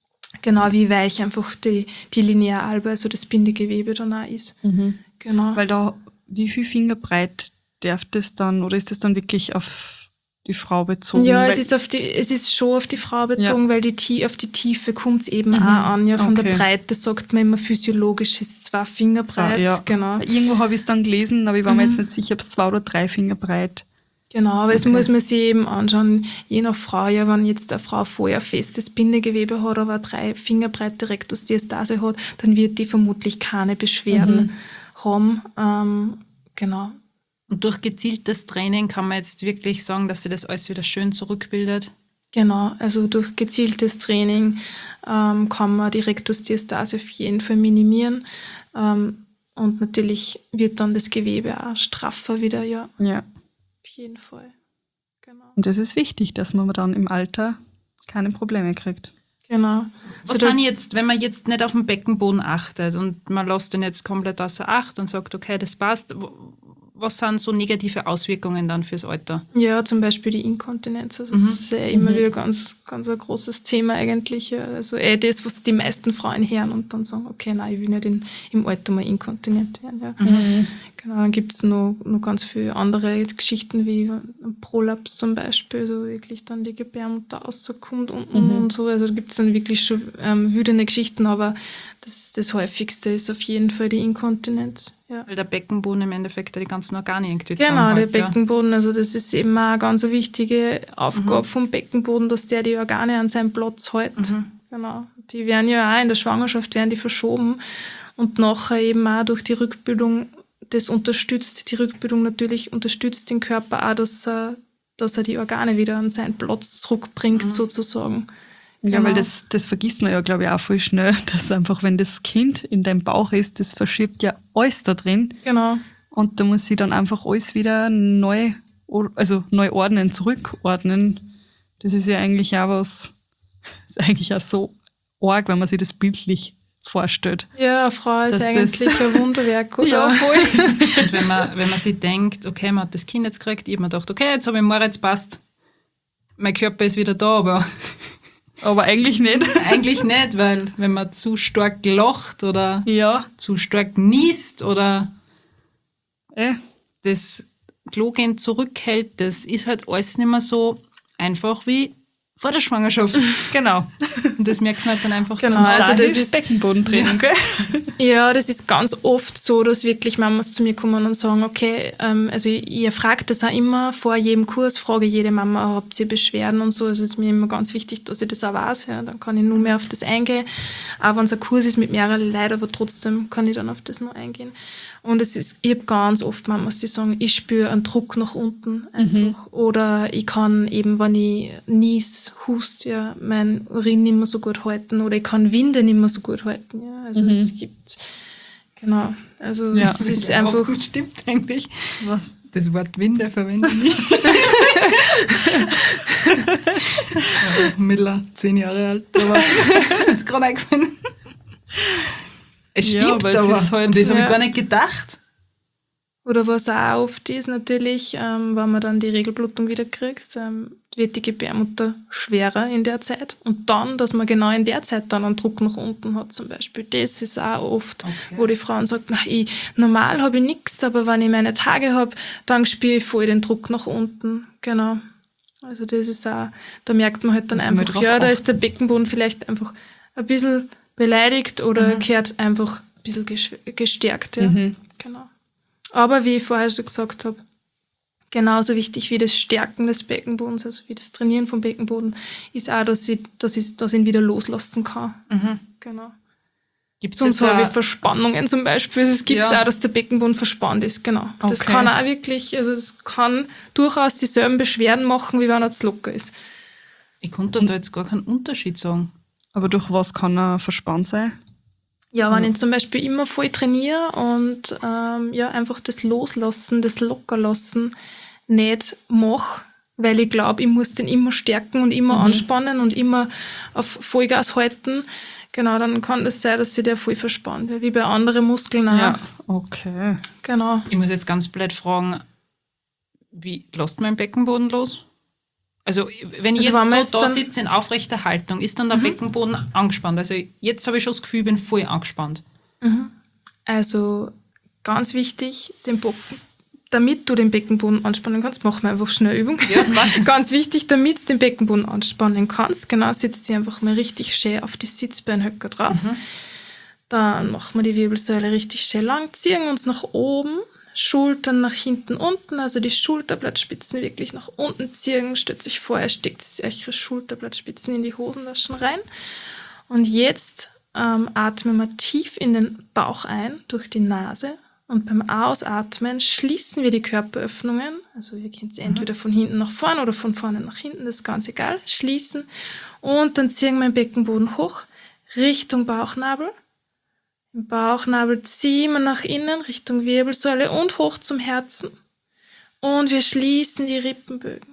genau wie weich einfach die, die Linea alba, also das Bindegewebe dann auch ist. Mhm. Genau. Weil da, wie viel Finger breit darf das dann, oder ist das dann wirklich auf die Frau bezogen? Ja, es ist, auf die, es ist schon auf die Frau bezogen, ja. weil die, auf die Tiefe kommt es eben mhm. auch an. Ja, von okay. der Breite sagt man immer, physiologisch ist es zwei Finger breit. Ja, ja. Genau. Irgendwo habe ich es dann gelesen, aber ich war mhm. mir jetzt nicht sicher, ob es zwei oder drei Finger breit. Genau, aber okay. es muss man sich eben anschauen, je nach Frau, ja, wenn jetzt eine Frau vorher festes Bindegewebe hat, aber drei Finger breite Rektusdiastase hat, dann wird die vermutlich keine Beschwerden mhm. haben. Ähm, genau. Und durch gezieltes Training kann man jetzt wirklich sagen, dass sich das alles wieder schön zurückbildet? Genau, also durch gezieltes Training ähm, kann man die Rektusdiastase auf jeden Fall minimieren. Ähm, und natürlich wird dann das Gewebe auch straffer wieder, ja. Ja. Auf jeden Fall. Genau. Und das ist wichtig, dass man dann im Alter keine Probleme kriegt. Genau. Was also sind jetzt, wenn man jetzt nicht auf den Beckenboden achtet und man lässt den jetzt komplett außer Acht und sagt, okay, das passt, was sind so negative Auswirkungen dann fürs Alter? Ja, zum Beispiel die Inkontinenz. Also mhm. das ist ja immer mhm. wieder ganz, ganz ein großes Thema eigentlich. Also eh das, was die meisten Frauen hören und dann sagen, okay, nein, ich will nicht in, im Alter mal inkontinent werden. Ja. Mhm. Genau, dann gibt es noch, noch ganz viele andere Geschichten wie ein Prolaps zum Beispiel, so wirklich dann die Gebärmutter rauskommt und, mhm. und so. Also da gibt es dann wirklich schon ähm, wütende Geschichten, aber das, das häufigste ist auf jeden Fall die Inkontinenz. Ja. Weil der Beckenboden im Endeffekt die ganzen Organe irgendwie Genau, der zusammenhält, Beckenboden, also das ist eben auch eine ganz wichtige Aufgabe mhm. vom Beckenboden, dass der die Organe an seinem Platz hält. Mhm. Genau. Die werden ja auch in der Schwangerschaft werden die verschoben und nachher eben auch durch die Rückbildung, das unterstützt, die Rückbildung natürlich unterstützt den Körper auch, dass er dass er die Organe wieder an seinen Platz zurückbringt, mhm. sozusagen. Ja, Genau. weil das, das vergisst man ja, glaube ich, auch voll schnell, dass einfach, wenn das Kind in deinem Bauch ist, das verschiebt ja alles da drin. Genau. Und da muss sie dann einfach alles wieder neu, also neu ordnen, zurückordnen. Das ist ja eigentlich auch was, ist eigentlich auch so arg, wenn man sich das bildlich vorstellt. Ja, eine Frau ist Dass eigentlich das- ein Wunderwerk, oder? Ja, voll. Und wenn man, wenn man sich denkt, okay, man hat das Kind jetzt gekriegt, ich habe mir gedacht, okay, jetzt habe ich Moritz, passt, mein Körper ist wieder da, aber Aber eigentlich nicht. eigentlich nicht, weil wenn man zu stark lacht oder Ja. zu stark niest oder Eh. das Klogehen zurückhält, das ist halt alles nicht mehr so einfach wie vor der Schwangerschaft. Genau. Und das merkt man halt dann einfach Genau, dann. also da das hilft ist- Beckenbodentraining, gell? Ja, das ist ganz oft so, dass wirklich Mamas zu mir kommen und sagen, okay, ähm, also ihr fragt das auch immer vor jedem Kurs, frage jede Mama, habt ihr Beschwerden und so. Also es ist mir immer ganz wichtig, dass ich das auch weiß. Ja, dann kann ich nur mehr auf das eingehen. Auch wenn es ein Kurs ist mit mehreren Leuten, aber trotzdem kann ich dann auf das noch eingehen. Und es ist, ich habe ganz oft Mamas, die sagen, ich spüre einen Druck nach unten einfach. Oder ich kann eben, wenn ich nies, hust, ja, mein Urin nicht mehr so gut halten. Oder ich kann Winde nicht mehr so gut halten. Ja. Also es gibt, genau, also Ja. es ist Ja, einfach, gut stimmt eigentlich. Was? Das Wort Winde verwende ich nicht. Also Miller, zehn Jahre alt, aber jetzt gerade eingefallen. Es Ja, stimmt aber es aber, ist halt- und das habe ich Ja. gar nicht gedacht. oder was auch oft ist natürlich, ähm, wenn man dann die Regelblutung wieder kriegt, ähm, wird die Gebärmutter schwerer in der Zeit. Und dann, dass man genau in der Zeit dann einen Druck nach unten hat zum Beispiel. Das ist auch oft, Okay. wo die Frauen sagen, na, ich, normal habe ich nichts, aber wenn ich meine Tage habe, dann spüre ich voll den Druck nach unten. Genau. Also das ist auch, da merkt man halt dann Müssen wir einfach, drauf ja, da achten. ist der Beckenboden vielleicht einfach ein bisschen beleidigt oder Mhm. kehrt einfach ein bisschen gesch- gestärkt. Ja. Mhm. Genau. Aber wie ich vorher schon gesagt habe, genauso wichtig wie das Stärken des Beckenbodens, also wie das Trainieren vom Beckenboden, ist auch, dass ich, dass ich, dass ich ihn wieder loslassen kann. Mhm. Genau. Gibt es Sonst jetzt habe ich auch, Verspannungen zum Beispiel. Also es gibt Ja. auch, dass der Beckenboden verspannt ist. Genau. Das Okay. kann auch wirklich, also das kann durchaus dieselben Beschwerden machen, wie wenn er zu locker ist. ich konnte da jetzt gar keinen Unterschied sagen. Aber durch was kann er verspannt sein? Ja, wenn ich zum Beispiel immer voll trainiere und ähm, ja, einfach das Loslassen, das Lockerlassen nicht mache, weil ich glaube, ich muss den immer stärken und immer anspannen und immer auf Vollgas halten, genau, dann kann das sein, dass sich der voll verspannt, ja, wie bei anderen Muskeln auch. Ja. Okay. Genau. Ich muss jetzt ganz blöd fragen, wie lässt man den Beckenboden los? Also wenn ich Also wenn jetzt man da, jetzt da dann- sitze in aufrechter Haltung, ist dann der Beckenboden angespannt? Also jetzt habe ich schon das Gefühl, ich bin voll angespannt. Also ganz wichtig, den Bocken, damit du den Beckenboden anspannen kannst, machen wir einfach schnell Übung. Ja, was? Ganz wichtig, damit du den Beckenboden anspannen kannst, genau, sitzt dich einfach mal richtig schön auf die Sitzbeinhöcker drauf. Dann machen wir die Wirbelsäule richtig schön lang, ziehen uns nach oben, Schultern nach hinten unten, also die Schulterblattspitzen wirklich nach unten ziehen. Stellt sich vor, ihr steckt eure Schulterblattspitzen in die Hosentaschen rein. Und jetzt ähm, atmen wir tief in den Bauch ein, durch die Nase. Und beim Ausatmen schließen wir die Körperöffnungen. Also ihr könnt es entweder von hinten nach vorne oder von vorne nach hinten, das ist ganz egal. Schließen. Und dann ziehen wir den Beckenboden hoch, Richtung Bauchnabel. Im Bauchnabel ziehen wir nach innen, Richtung Wirbelsäule und hoch zum Herzen. Und wir schließen die Rippenbögen.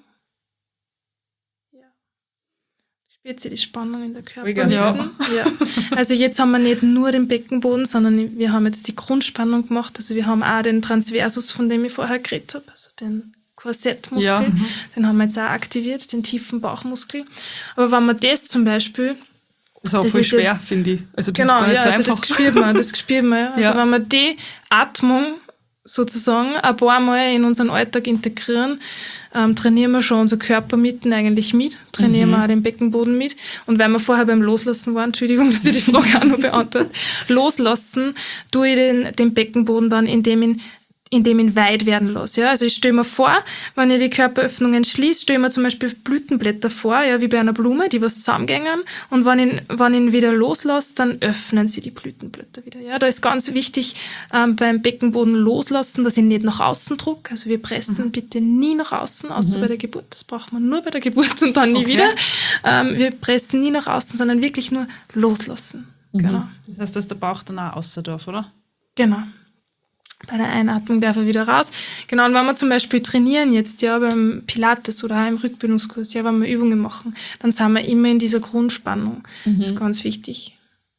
Ja. Spürt ihr die Spannung in der Körpermitte? Ja. Ja. Also jetzt haben wir nicht nur den Beckenboden, sondern wir haben jetzt die Grundspannung gemacht. Also wir haben auch den Transversus, von dem ich vorher geredet habe, also den Korsettmuskel. Ja, mhm. Den haben wir jetzt auch aktiviert, den tiefen Bauchmuskel. Aber wenn man das zum Beispiel Das ist auch Das voll ist schwer, jetzt- finde ich. Also das Genau, ist gar nicht ja, so also einfach. das spürt man, das spürt man. Ja. Also Ja. wenn wir die Atmung sozusagen ein paar Mal in unseren Alltag integrieren, ähm, trainieren wir schon unser Körper mitten eigentlich mit, trainieren wir auch den Beckenboden mit. Und weil wir vorher beim Loslassen waren, Entschuldigung, dass ich die Frage auch noch beantworte, loslassen tue ich den, den Beckenboden dann, indem ich ihn indem ich ihn weit werden lasse. Ja? Also ich stelle mir vor, wenn ich die Körperöffnungen schließe, stelle mir zum Beispiel Blütenblätter vor, ja, wie bei einer Blume, die was zusammengängen. Und wenn ich, wenn ich ihn wieder loslasse, dann öffnen sie die Blütenblätter wieder. Ja? Da ist ganz wichtig ähm, beim Beckenboden loslassen, dass ich nicht nach außen drücke. Also wir pressen mhm. bitte nie nach außen, außer mhm. bei der Geburt. Das braucht man nur bei der Geburt und dann nie okay. wieder. Ähm, wir pressen nie nach außen, sondern wirklich nur loslassen. Mhm. Genau. Das heißt, dass der Bauch dann auch außer darf, oder? Genau. Bei der Einatmung darf er wieder raus. Genau, und wenn wir zum Beispiel trainieren jetzt, ja, beim Pilates oder auch im Rückbildungskurs, ja, wenn wir Übungen machen, dann sind wir immer in dieser Grundspannung. Mhm. Das ist ganz wichtig.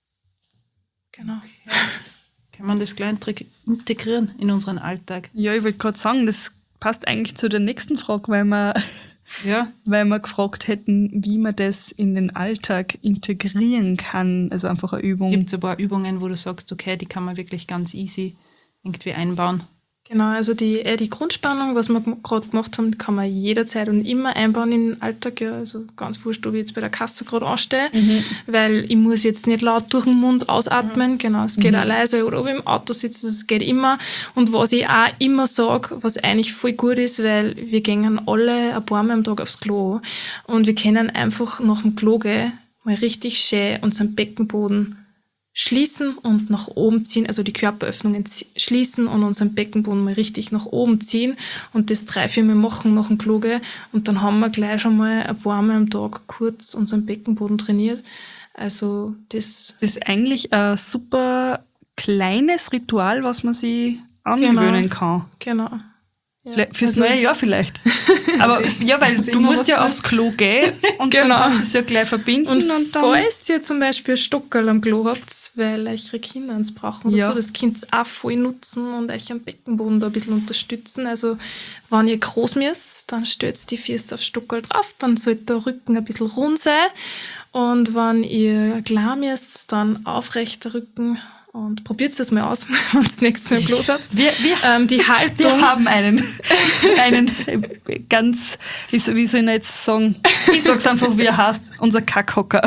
Genau. Ja. Kann man das gleich integrieren in unseren Alltag? Ja, ich wollte gerade sagen, das passt eigentlich zu der nächsten Frage, weil wir, ja. weil wir gefragt hätten, wie man das in den Alltag integrieren kann. Also einfach eine Übung. Gibt es ein paar Übungen, wo du sagst, okay, die kann man wirklich ganz easy irgendwie einbauen? Genau, also die, äh, die Grundspannung, was wir gerade gemacht haben, kann man jederzeit und immer einbauen in den Alltag. Ja. Also ganz wurscht, ob ich jetzt bei der Kasse gerade anstehe, mhm. weil ich muss jetzt nicht laut durch den Mund ausatmen. Mhm. Genau, es geht mhm. auch leise. Oder ob ich im Auto sitze, es geht immer. Und was ich auch immer sage, was eigentlich voll gut ist, weil wir gehen alle ein paar Mal am Tag aufs Klo und wir können einfach nach dem Klo gehen, mal richtig schön unseren Beckenboden schließen und nach oben ziehen, also die Körperöffnungen schließen und unseren Beckenboden mal richtig nach oben ziehen und das drei, vier Mal machen nach dem Kluge und dann haben wir gleich schon mal ein paar Mal am Tag kurz unseren Beckenboden trainiert. Also das... Das ist eigentlich ein super kleines Ritual, was man sich angewöhnen genau, kann. Genau. Ja, fürs also, neue Jahr vielleicht. Aber ja, weil du musst ja aufs Klo gehen und genau. dann kannst du es ja gleich verbinden. Und, und dann falls ihr zum Beispiel ein Stockerl am Klo habt, weil euch eure Kinder es brauchen oder ja. so, das könnt ihr auch voll nutzen und euch am Beckenboden da ein bisschen unterstützen. Also wenn ihr groß müsst, dann stellt die Füße aufs Stockerl drauf, dann sollte der Rücken ein bisschen rund sein. Und wenn ihr klar müsst, dann aufrechter Rücken. Und probiert es mal aus, wenn ihr das nächste Mal im Klo seid. Wir, wir, ähm, die Haltung. Wir haben einen, einen ganz, wie soll ich jetzt sagen, ich sag's einfach, wie er heißt, unser Kackhocker.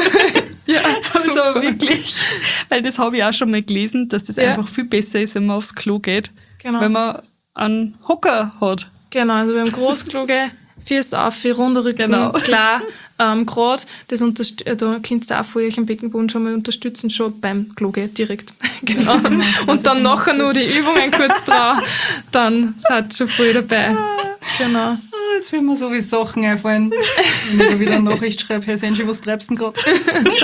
Ja, also wirklich, weil das habe ich auch schon mal gelesen, dass das ja. einfach viel besser ist, wenn man aufs Klo geht, genau. wenn man einen Hocker hat. Genau, also beim Großklo gehen, Füße auf, runder Rücken, genau. klar, ähm, gerade, das unterst- äh, da könnt ihr auch vor euch am Beckenboden schon mal unterstützen, schon beim Klo gehen, direkt. Genau. Und dann nachher nur die Übungen kurz drauf, dann seid ihr schon voll dabei. Genau. Oh, jetzt will mir so wie Sachen einfallen. Wenn ich da wieder eine Nachricht schreibe, Herr Senji, was treibst du denn gerade? Mila!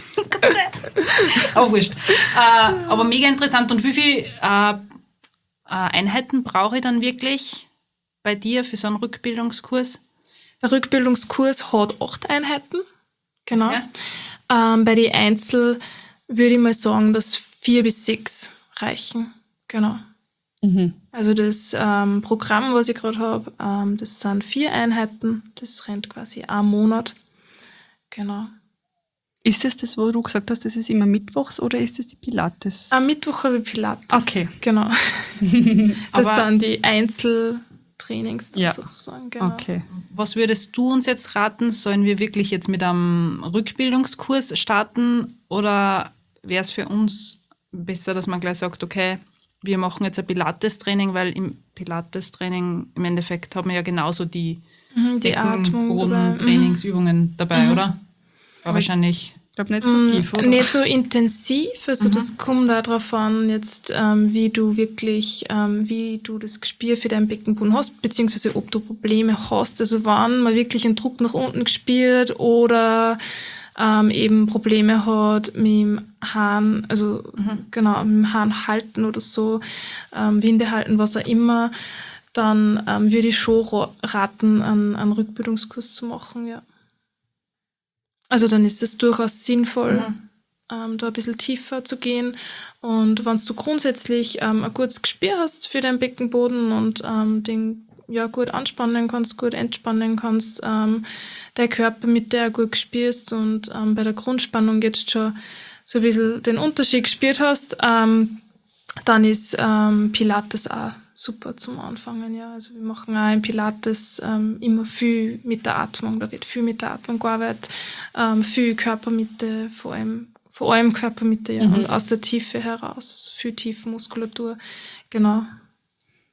Aber wurscht. Äh, aber mega interessant. Und wie viele äh, Einheiten brauche ich dann wirklich bei dir für so einen Rückbildungskurs? Der Rückbildungskurs hat acht Einheiten. Genau. Ja. Ähm, bei den Einzel würde ich mal sagen, dass vier bis sechs reichen. Genau. Mhm. Also das ähm, Programm, was ich gerade habe, ähm, das sind vier Einheiten. Das rennt quasi einen Monat. Genau. Ist das das, wo du gesagt hast, das ist immer mittwochs oder ist das die Pilates? Am Mittwoch habe ich Pilates. Okay. Genau. Das sind die Einzeltrainings dann ja. sozusagen. Genau. Okay. Was würdest du uns jetzt raten? Sollen wir wirklich jetzt mit einem Rückbildungskurs starten oder wäre es für uns besser, dass man gleich sagt, okay, wir machen jetzt ein Pilates-Training, weil im Pilates-Training im Endeffekt haben wir ja genauso die, mhm, die Atmung, Boden, Trainingsübungen mhm. dabei, oder? Aber wahrscheinlich... Ich glaube nicht so tief, oder? Nicht so intensiv, also mhm. das kommt auch darauf an, jetzt, ähm, wie du wirklich, ähm, wie du das Gespür für deinen Beckenboden hast, beziehungsweise ob du Probleme hast, also wann man wirklich einen Druck nach unten gespürt oder ähm, eben Probleme hat mit dem Hahn, also mhm. genau, mit dem Hahn halten oder so, ähm, Winde halten, was auch immer, dann ähm, würde ich schon raten, einen, einen Rückbildungskurs zu machen, ja. Also dann ist es durchaus sinnvoll, mhm. ähm, da ein bisschen tiefer zu gehen. Und wenn du grundsätzlich ähm, ein gutes Gespür hast für deinen Beckenboden und ähm, den ja, gut anspannen kannst, gut entspannen kannst, ähm, dein Körper mit der gut gespürst und ähm, bei der Grundspannung jetzt schon so ein bisschen den Unterschied gespürt hast, ähm, dann ist ähm, Pilates auch super zum Anfangen, ja. Also wir machen auch im Pilates ähm, immer viel mit der Atmung, da wird viel mit der Atmung gearbeitet, ähm, viel Körpermitte, vor allem, vor allem Körpermitte, ja, mhm. und aus der Tiefe heraus, also viel Tiefenmuskulatur, genau.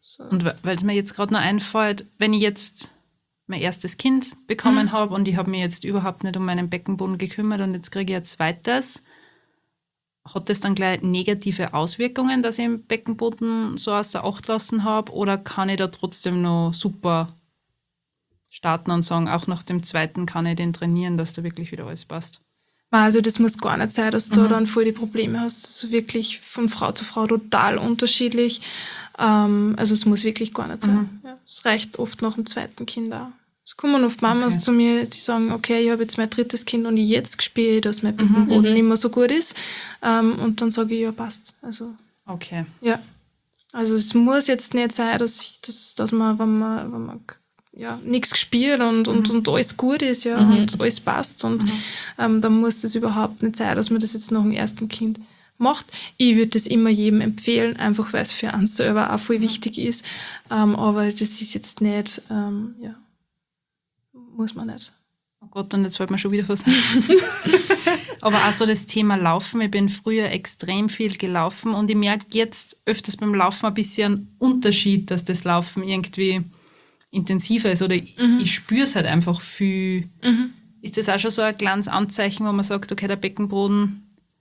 So. Und weil es mir jetzt gerade noch einfällt, wenn ich jetzt mein erstes Kind bekommen Mhm. habe und ich habe mich jetzt überhaupt nicht um meinen Beckenboden gekümmert und jetzt kriege ich ein zweites, hat das dann gleich negative Auswirkungen, dass ich den Beckenboden so außer Acht lassen habe, oder kann ich da trotzdem noch super starten und sagen, auch nach dem zweiten kann ich den trainieren, dass da wirklich wieder alles passt? Also das muss gar nicht sein, dass du Mhm. dann voll die Probleme hast. Das ist wirklich von Frau zu Frau total unterschiedlich. Ähm, also es muss wirklich gar nicht sein. Mhm. Ja, es reicht oft nach dem zweiten Kind auch. Es kommen oft Mamas Okay. zu mir, die sagen, okay, ich habe jetzt mein drittes Kind und jetzt spüre ich, dass mein Mhm. Beckenboden Mhm. nicht mehr so gut ist. Ähm, und dann sage ich, ja, passt. Also Okay. ja. Also es muss jetzt nicht sein, dass, dass, dass man, wenn man, wenn man ja, nichts spürt und, und, Mhm. und alles gut ist, ja, Mhm. und alles passt. Und Mhm. ähm, dann muss es überhaupt nicht sein, dass man das jetzt nach dem ersten Kind macht. Ich würde das immer jedem empfehlen, einfach weil es für einen selber auch voll wichtig ist. Ähm, aber das ist jetzt nicht, ähm, ja, muss man nicht. Oh Gott, und jetzt fällt mir schon wieder was ein. Aber auch so das Thema Laufen. Ich bin früher extrem viel gelaufen und ich merke jetzt öfters beim Laufen ein bisschen einen Unterschied, dass das Laufen irgendwie intensiver ist oder ich, Mhm. ich spüre es halt einfach viel. Mhm. Ist das auch schon so ein kleines Anzeichen, wo man sagt, okay, der Beckenboden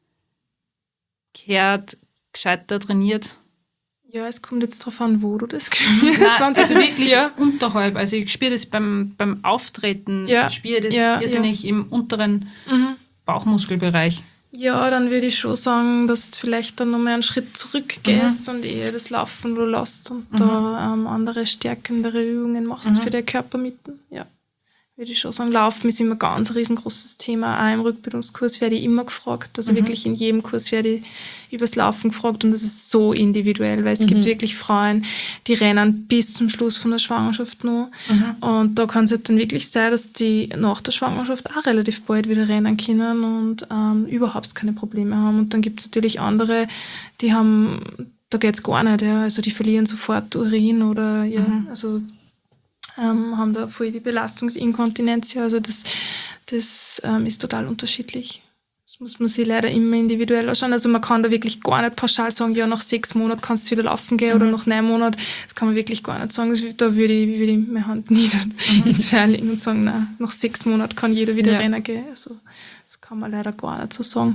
gehört gescheiter trainiert? Ja, es kommt jetzt darauf an, wo du das spürst. Nein, also wirklich ja. unterhalb. Also ich spüre das beim, beim Auftreten, Ja, ich spüre das ja, irrsinnig im unteren Mhm. Bauchmuskelbereich. Ja, dann würde ich schon sagen, dass du vielleicht dann nochmal einen Schritt zurückgehst und eher das Laufen du lässt und Mhm. da ähm, andere stärkendere Übungen machst Mhm. für deine Körpermitten. Ja, würde ich schon sagen. Laufen ist immer ganz ein riesengroßes Thema. Auch im Rückbildungskurs werde ich immer gefragt. Also Mhm. wirklich in jedem Kurs werde ich übers Laufen gefragt und das ist so individuell, weil es Mhm. gibt wirklich Frauen, die rennen bis zum Schluss von der Schwangerschaft noch. Mhm. Und da kann es halt dann wirklich sein, dass die nach der Schwangerschaft auch relativ bald wieder rennen können und ähm, überhaupt keine Probleme haben. Und dann gibt es natürlich andere, die haben, da geht es gar nicht, ja. Also die verlieren sofort Urin oder ja, Mhm. also ähm, haben da voll die Belastungsinkontinenz. Ja. Also das, das ähm, ist total unterschiedlich. Das muss man sich leider immer individuell anschauen. Also man kann da wirklich gar nicht pauschal sagen, ja, nach sechs Monaten kannst du wieder laufen gehen Mhm. oder nach neun Monaten. Das kann man wirklich gar nicht sagen. Das, da würde ich, würde ich meine Hand nieder Mhm. ins Feuer legen und sagen, nein, nach sechs Monaten kann jeder wieder Ja. rennen gehen. Also das kann man leider gar nicht so sagen.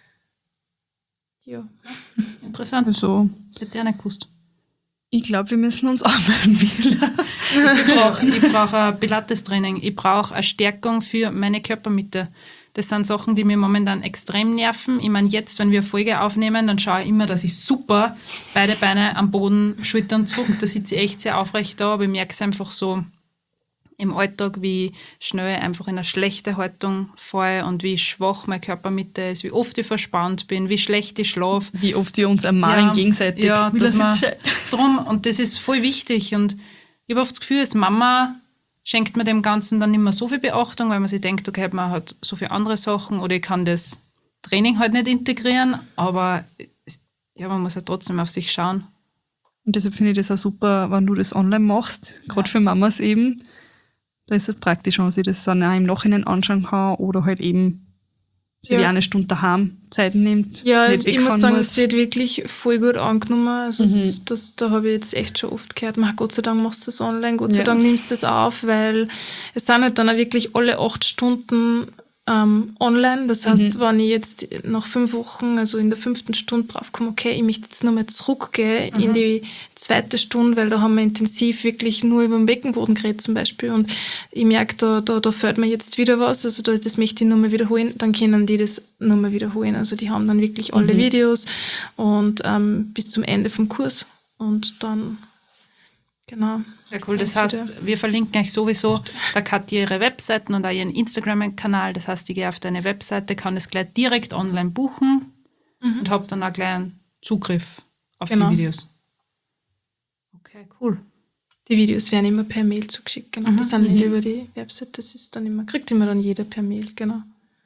Ja. Interessant. Also, Hätte ich auch nicht gewusst. ich glaube, wir müssen uns anmelden wieder. Also ich brauche ich brauch ein Pilates-Training. Ich brauche eine Stärkung für meine Körpermitte. Das sind Sachen, die mir momentan extrem nerven. Ich meine, jetzt, wenn wir eine Folge aufnehmen, dann schaue ich immer, dass ich super beide Beine am Boden, Schultern zurück. Da sitze ich echt sehr aufrecht da, aber ich merke es einfach so im Alltag, wie schnell ich einfach in eine schlechte Haltung falle und wie schwach meine Körpermitte ist, wie oft ich verspannt bin, wie schlecht ich schlafe. Wie oft wir uns ermahnen Ja, gegenseitig. ja, Wie dass das man- jetzt schei- Drum, und das ist voll wichtig. Und ich habe oft das Gefühl, als Mama schenkt mir dem Ganzen dann nicht mehr so viel Beachtung, weil man sich denkt, okay, man hat so viele andere Sachen oder ich kann das Training halt nicht integrieren, aber es- ja, man muss halt trotzdem auf sich schauen. Und deshalb finde ich das auch super, wenn du das online machst, gerade Ja. für Mamas eben. Da ist es praktisch, wenn man sich das dann auch im Nachhinein anschauen kann oder halt eben sich Ja. die eine Stunde daheim Zeit nimmt, Ja, nicht ich muss wegfahren sagen, muss. das wird wirklich voll gut angenommen. Also Mhm. das, das, da habe ich jetzt echt schon oft gehört, man, Gott sei Dank machst du das online, Gott sei Ja. Dank nimmst du das auf, weil es sind halt dann auch wirklich alle acht Stunden ähm, online. Das heißt, Mhm. wenn ich jetzt nach fünf Wochen, also in der fünften Stunde draufkomme, okay, ich möchte jetzt nochmal zurückgehen in die zweite Stunde, weil da haben wir intensiv wirklich nur über den Beckenboden geredet zum Beispiel und ich merke, da, da, da fällt mir jetzt wieder was, also da, das möchte ich nochmal wiederholen, dann können die das nochmal wiederholen. Also die haben dann wirklich alle Mhm. Videos und ähm, bis zum Ende vom Kurs und dann, genau. Sehr cool. Das Ganz heißt, wir verlinken euch sowieso der Katja ihre Webseiten und auch ihren Instagram-Kanal. Das heißt, ich gehe auf deine Webseite, kann das gleich direkt online buchen Mhm. und habe dann auch gleich einen Zugriff auf Genau. die Videos. Okay, cool. Die Videos werden immer per Mail zugeschickt, genau. Mhm, Die sind nicht mhm. über die Website, das ist dann immer, kriegt immer dann jeder per Mail, genau.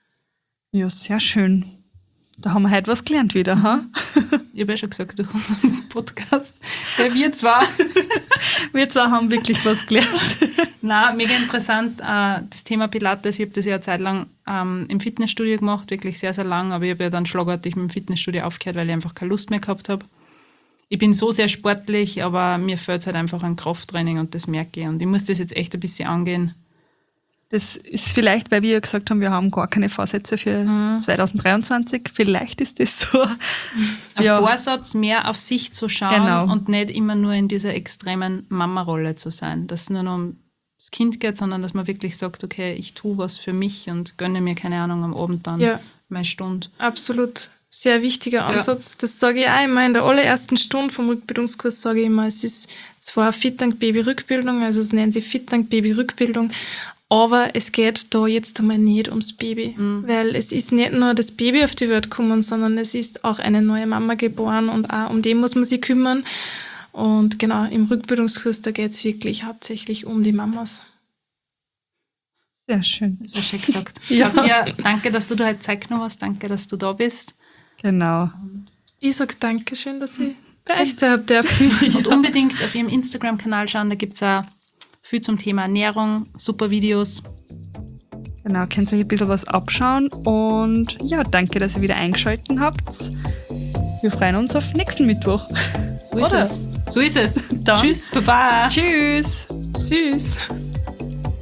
Ja, sehr schön. Da haben wir heute was gelernt wieder, ha? Ich habe ja schon gesagt, durch unseren Podcast, der wir zwar, Wir zwei haben wirklich was gelernt. na mega interessant, äh, das Thema Pilates, ich habe das ja eine Zeit lang ähm, im Fitnessstudio gemacht, wirklich sehr, sehr lang, aber ich habe ja dann schlagartig mit dem Fitnessstudio aufgehört, weil ich einfach keine Lust mehr gehabt habe. ich bin so sehr sportlich, aber mir fehlt halt einfach an Krafttraining und das merke ich. Und ich muss das jetzt echt ein bisschen angehen. Das ist vielleicht, weil wir ja gesagt haben, wir haben gar keine Vorsätze für mhm. zwanzig dreiundzwanzig. Vielleicht ist das so. Ein ja. Vorsatz, mehr auf sich zu schauen Genau. und nicht immer nur in dieser extremen Mama-Rolle zu sein. Dass es nur noch ums Kind geht, sondern dass man wirklich sagt, okay, ich tue was für mich und gönne mir, keine Ahnung, am Abend dann Ja. meine Stunde. Absolut. Sehr wichtiger Ansatz. Ja. Das sage ich auch immer in der allerersten Stunde vom Rückbildungskurs, sage ich immer, es ist zwar Fit Dank Baby Rückbildung, also es nennen sie Fit Dank Baby Rückbildung, aber es geht da jetzt einmal nicht ums Baby, mhm. weil es ist nicht nur das Baby auf die Welt gekommen, sondern es ist auch eine neue Mama geboren und auch um die muss man sich kümmern. Und genau, im Rückbildungskurs, da geht es wirklich hauptsächlich um die Mamas. Sehr schön. Das war schön gesagt. ja. Katja, danke, dass du da heute Zeit genommen hast, danke, dass du da bist. Genau. Und ich sage danke schön, dass ich bei euch sein dürfen. Und unbedingt auf ihrem Instagram-Kanal schauen, da gibt es auch viel zum Thema Ernährung, super Videos. Genau, könnt ihr euch ein bisschen was abschauen. Und ja, danke, dass ihr wieder eingeschaltet habt. Wir freuen uns auf nächsten Mittwoch. So ist Oder? es. So ist es. Dann. Tschüss, Baba. Tschüss. Tschüss.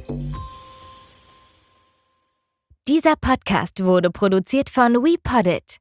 Dieser Podcast wurde produziert von WePoddit.